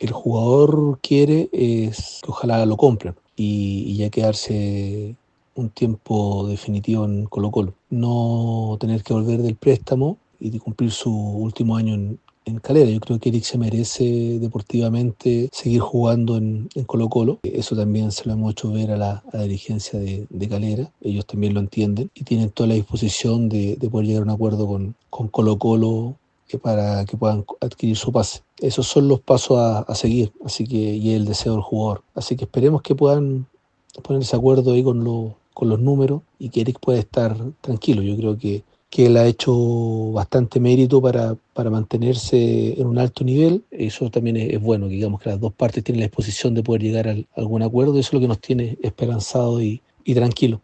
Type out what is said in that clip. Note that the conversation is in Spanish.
el jugador quiere es que ojalá lo compren y ya quedarse un tiempo definitivo en Colo-Colo. No tener que volver del préstamo y de cumplir su último año en Calera. Yo creo que Eric se merece deportivamente seguir jugando en Colo-Colo. Eso también se lo hemos hecho ver a la dirigencia de Calera. Ellos también lo entienden y tienen toda la disposición de poder llegar a un acuerdo con Colo-Colo para que puedan adquirir su pase. Esos son los pasos a seguir, así que, y el deseo del jugador. Así que esperemos que puedan ponerse de acuerdo ahí con los números y que Eric pueda estar tranquilo. Yo creo que él ha hecho bastante mérito para mantenerse en un alto nivel. Eso también es bueno, que digamos que las dos partes tienen la disposición de poder llegar a algún acuerdo. Eso es lo que nos tiene esperanzado y tranquilo.